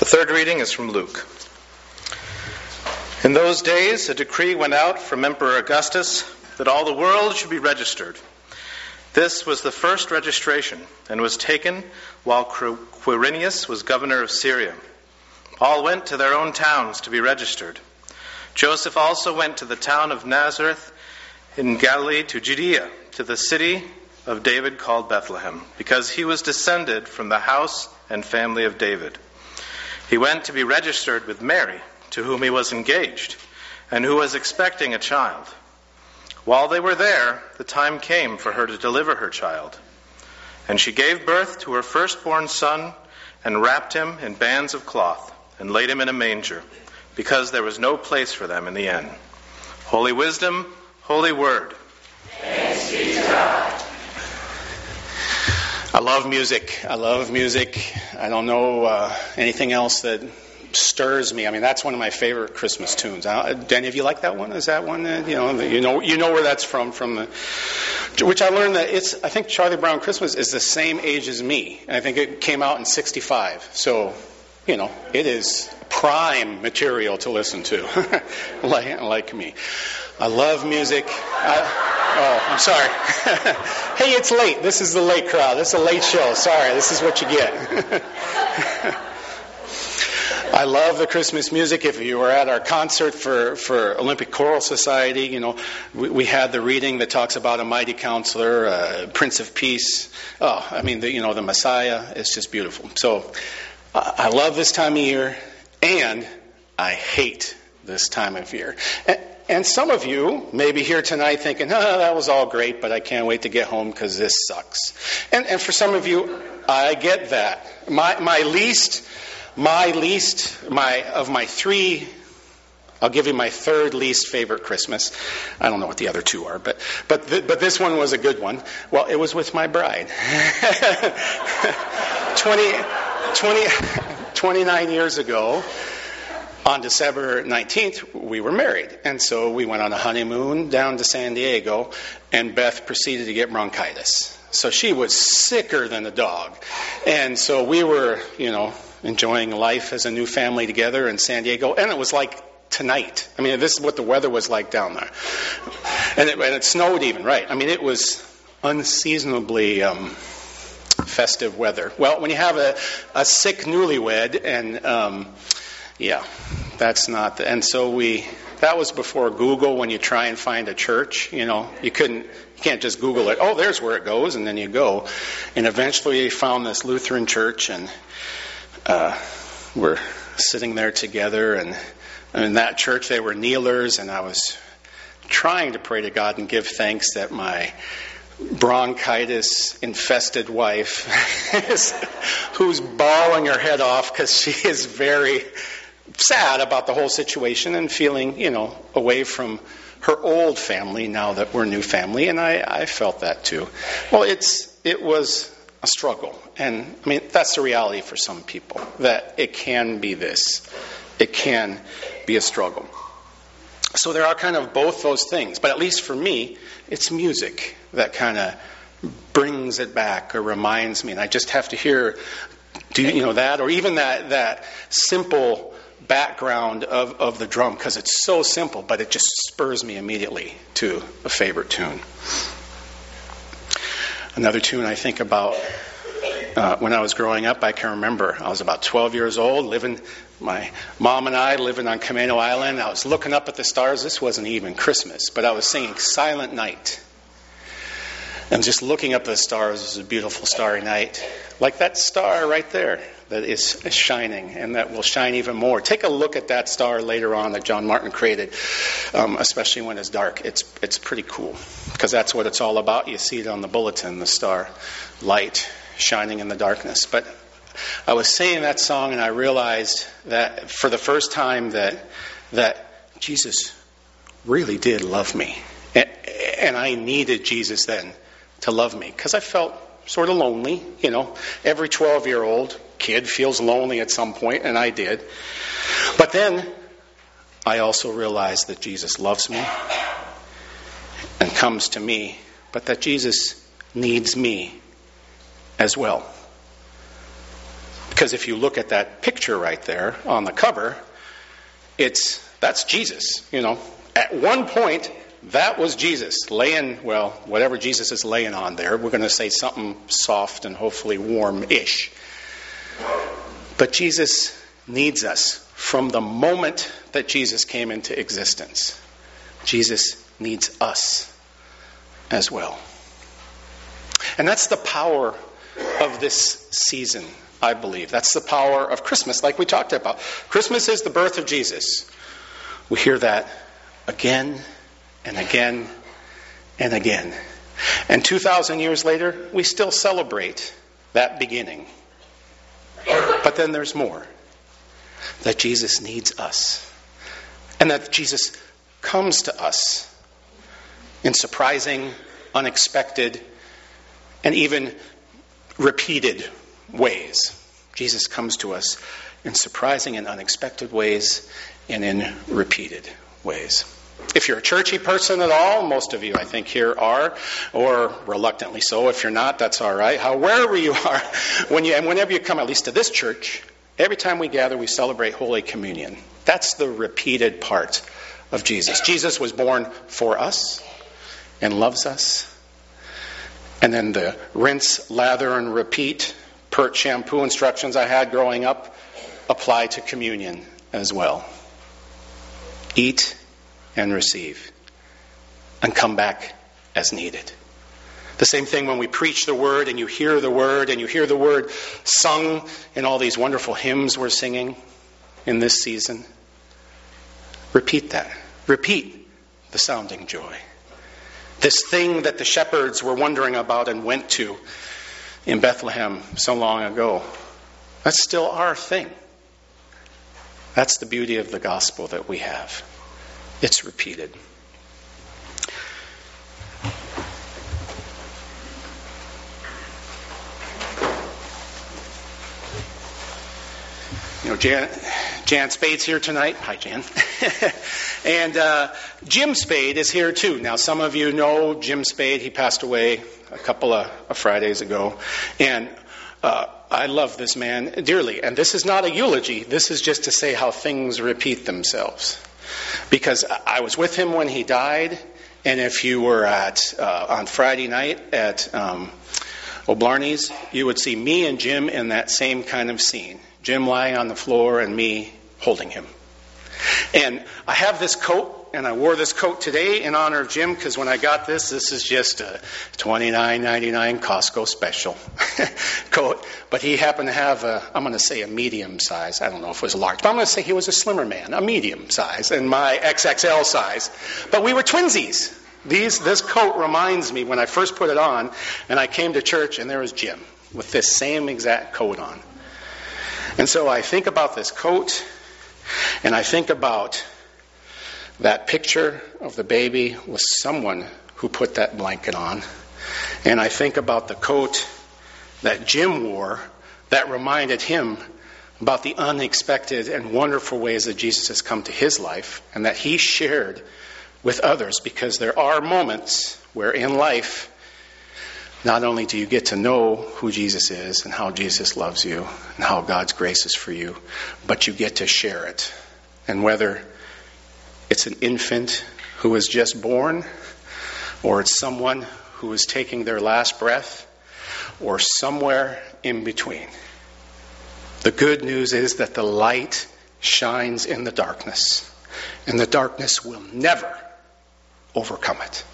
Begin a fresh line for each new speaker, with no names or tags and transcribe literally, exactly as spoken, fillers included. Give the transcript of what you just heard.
The third reading is from Luke. In those days, a decree went out from Emperor Augustus that all the world should be registered. This was the first registration and was taken while Quirinius was governor of Syria. All went to their own towns to be registered. Joseph also went to the town of Nazareth in Galilee to Judea, to the city of David called Bethlehem, because he was descended from the house and family of David. He went to be registered with Mary, to whom he was engaged, and who was expecting a child. While they were there, the time came for her to deliver her child. And she gave birth to her firstborn son, and wrapped him in bands of cloth, and laid him in a manger, because there was no place for them in the inn. Holy wisdom, holy word.
Thanks be to God. I love music. I love music. I don't know uh, anything else that stirs me. I mean, that's one of my favorite Christmas tunes. Uh, do any of you like that one? Is that one? Uh, you know, you know, you know where that's from. From the, which I learned that it's. I think Charlie Brown Christmas is the same age as me. I think it came out in sixty-five. So, you know, it is prime material to listen to, like, like me. I love music. I, oh, I'm sorry. Hey, it's late. This is the late crowd. This is a late show. Sorry, this is what you get. I love the Christmas music. If you were at our concert for, for Olympic Choral Society, you know, we, we had the reading that talks about a mighty counselor, uh, Prince of Peace. Oh, I mean, the, you know, the Messiah. It's just beautiful. So uh, I love this time of year, and I hate this time of year. And, and some of you may be here tonight thinking, oh, that was all great, but I can't wait to get home because this sucks. And, and for some of you, I get that. My, my least... My least, my of my three, I'll give you my third least favorite Christmas. I don't know what the other two are, but but th- but this one was a good one. Well, it was with my bride. twenty, twenty, twenty-nine years ago, on December nineteenth, we were married. And so we went on a honeymoon down to San Diego, and Beth proceeded to get bronchitis. So she was sicker than a dog. And so we were, you know, enjoying life as a new family together in San Diego. And it was like tonight. I mean, this is what the weather was like down there. And it, and it snowed even, right? I mean, it was unseasonably um, festive weather. Well, when you have a, a sick newlywed, and um, yeah, that's not... The, and so we... That was before Google, when you try and find a church. You know, you couldn't... You can't just Google it. Oh, there's where it goes, and then you go. And eventually we found this Lutheran church, and uh, we're sitting there together. And in that church, they were kneelers, and I was trying to pray to God and give thanks that my bronchitis-infested wife, is, who's bawling her head off because she is very sad about the whole situation and feeling, you know, away from her old family now that we're new family, and I, I felt that too. Well, it's it was a struggle, and I mean that's the reality for some people, that it can be this, it can be a struggle. So there are kind of both those things, but at least for me, it's music that kind of brings it back or reminds me, and I just have to hear, do you know that, or even that that simple background of, of the drum, because it's so simple, but it just spurs me immediately to a favorite tune. Another tune I think about uh, when I was growing up, I can remember I was about twelve years old, living, my mom and I living on Camano Island. I was looking up at the stars. This wasn't even Christmas, but I was singing Silent Night. And just looking up at the stars, it was a beautiful starry night, like that star right there that is shining and that will shine even more. Take a look at that star later on that John Martin created, um, especially when it's dark. It's it's pretty cool, because that's what it's all about. You see it on the bulletin, the star light shining in the darkness. But I was singing that song, and I realized that for the first time that that Jesus really did love me. And, and I needed Jesus then to love me, because I felt sort of lonely. You know, every twelve-year-old kid feels lonely at some point, and I did. But then I also realized that Jesus loves me and comes to me, but that Jesus needs me as well. Because if you look at that picture right there on the cover, it's that's Jesus. You know, at one point, that was Jesus laying, well, whatever Jesus is laying on there. We're going to say something soft and hopefully warm-ish. But Jesus needs us from the moment that Jesus came into existence. Jesus needs us as well. And that's the power of this season, I believe. That's the power of Christmas, like we talked about. Christmas is the birth of Jesus. We hear that again and again and again. And two thousand years later, we still celebrate that beginning. But then there's more. That Jesus needs us. And that Jesus comes to us in surprising, unexpected, and even repeated ways. Jesus comes to us in surprising and unexpected ways and in repeated ways. If you're a churchy person at all, most of you I think here are, or reluctantly so. If you're not, that's all right. However you are, when you and whenever you come at least to this church, every time we gather, we celebrate Holy Communion. That's the repeated part of Jesus. Jesus was born for us and loves us. And then the rinse, lather, and repeat pert shampoo instructions I had growing up apply to communion as well. Eat and receive, and come back as needed. The same thing when we preach the word and you hear the word and you hear the word sung in all these wonderful hymns we're singing in this season. Repeat that. Repeat the sounding joy. This thing that the shepherds were wondering about and went to in Bethlehem so long ago. That's still our thing. That's the beauty of the gospel that we have. It's repeated. You know, Jan, Jan Spade's here tonight. Hi, Jan. and uh, Jim Spade is here too. Now, some of you know Jim Spade. He passed away a couple of, of Fridays ago. And uh, I love this man dearly. And this is not a eulogy. This is just to say how things repeat themselves. Because I was with him when he died. And if you were at uh, on Friday night at um, O'Blarney's, you would see me and Jim in that same kind of scene. Jim lying on the floor and me holding him. And I have this coat, and I wore this coat today in honor of Jim, because when I got this, this is just a twenty-nine ninety-nine Costco special coat. But he happened to have a, I'm going to say a medium size. I don't know if it was a large, but I'm going to say he was a slimmer man, a medium size, and my X X L size. But we were twinsies. These, this coat reminds me when I first put it on, and I came to church, and there was Jim with this same exact coat on. And so I think about this coat, and I think about that picture of the baby with someone who put that blanket on. And I think about the coat that Jim wore that reminded him about the unexpected and wonderful ways that Jesus has come to his life and that he shared with others, because there are moments where in life, not only do you get to know who Jesus is and how Jesus loves you and how God's grace is for you, but you get to share it. And whether it's an infant who is just born, or it's someone who is taking their last breath, or somewhere in between, the good news is that the light shines in the darkness, and the darkness will never overcome it.